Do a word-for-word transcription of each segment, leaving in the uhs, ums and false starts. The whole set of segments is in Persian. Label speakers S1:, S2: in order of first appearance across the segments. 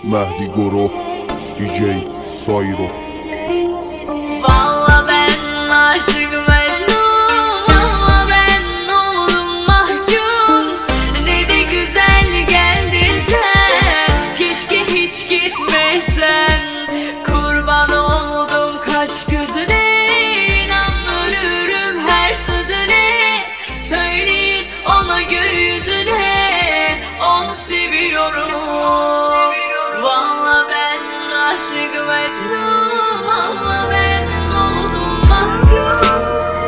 S1: مهدی گروه دیجی سایرو.
S2: Valla ben aşık Mecnun, valla ben oldum mahkum. Ne de güzel geldin sen, keşke hiç gitmesen. Kurban oldum kaş gözüne, inan ölürüm her sözüne. Söyleyin ona gül yüzüne, onu seviyorum. Valla ben aşık Mecnun, valla ben oldum mahkum.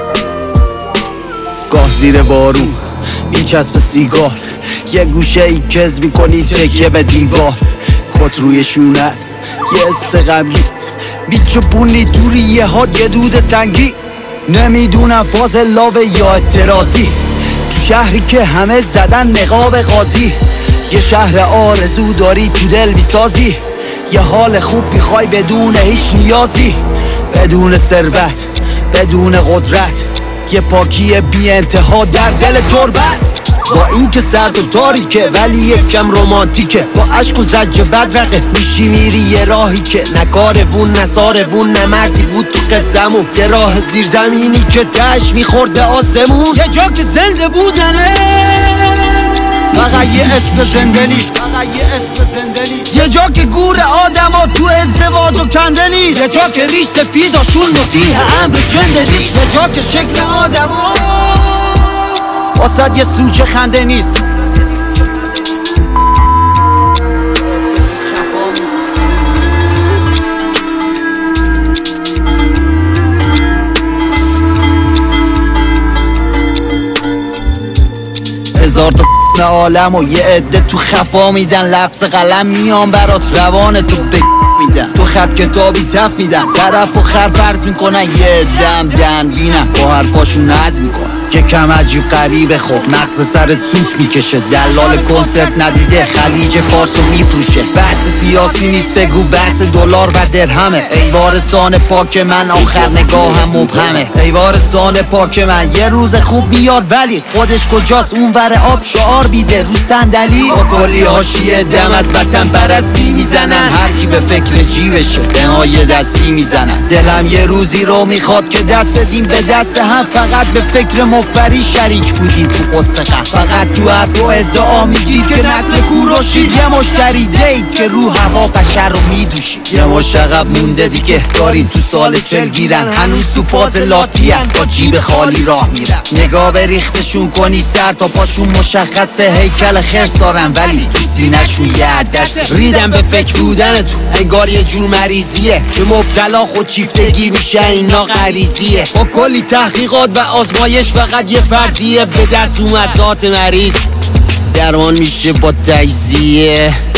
S3: گاه زیر بارون میچسب سیگار، یه گوشه ای کز میکنی تکیه به دیوار. کت روی شونت یه حس غمگین، میچپونی توری یه هات یه دود سنگی. نمیدونم فاز لاوه یا اعتراضی، تو شهری که همه زدن نقاب قاضی. یه شهر آرزو داری تو دل میسازی، یه حال خوب میخوای بدون هیچ نیازی. بدون ثروت، بدون قدرت، یه پاکی بی انتها در دل تربت. با این که سرد و تاریکه ولی یکم رومانتیکه، با عشق و زج بدرقه میشی میری یه راهی که نکاره وون نساره وون نمرزی بود تو قصمون. یه راه زیرزمینی که تش میخورده آسمون، یه جا که زنده بودنه فقط یه اسم زنده نیست، فقط یه اسم زنده نیست. یه جا که گور آدم ها تو ازدواج و کنده نیست، یه جا که ریش سفیداشون مطیح امر کنده نیست. یه جا که شکل آدم ها واسد یه سوچه خنده نیست. هزار تا عالم و یه عده تو خفا میدن، لفظ قلم میان برات روان تو ب میدن. تو خط کتابی تف میدن، طرف و خر فرض میکنن، یه دم دن بینن با حرفاشون نظم میکنن. که کم عجیب قریبه خب مغز سرت سوت میکشه. دلال کنسرت ندیده خلیج فارسو میفروشه. بحث سیاسی نیست بگو بحث دلار و درهمه. ای وارثان پاک من آخر نگاهم مبهمه. ای وارثان پاک من یه روز خوب میاد ولی خودش کجاست اون ور آب شعار بیده رو صندلی. با کلی حاشیه دم از وطن پرستی میزنن، هر کی به فکر جیبشه به ما یه دستی میزنن. دلم یه روزی رو میخواد که دست بدیم به دست هم، فقط به فکر مفری شریک بودیم تو قصه غم. فقط تو حرف و ادعا میگید که نسل کوروشید، یه مشتری دید که رو هوا بشر رو میدوشید. یه مش عقب مونده دیگه داریم تو سال چل گیرن، هنوز تو فاز لاتی هن با جیب خالی راه میرن. نگاه به ریختشون کنی سر تا پاشون مشخصه، هیکل خرس دارن ولی تو سینه‌شون یه عدسه. ریدم به فکر بودن تو انگار یه جور مریضیه که مبتلا خود چیفتگی میشه، اینا غریزیه. با کلی تحقیقات و آزمایش فقط یه فرضیه به دست اومد ذات مریض درمان میشه با تجزیه.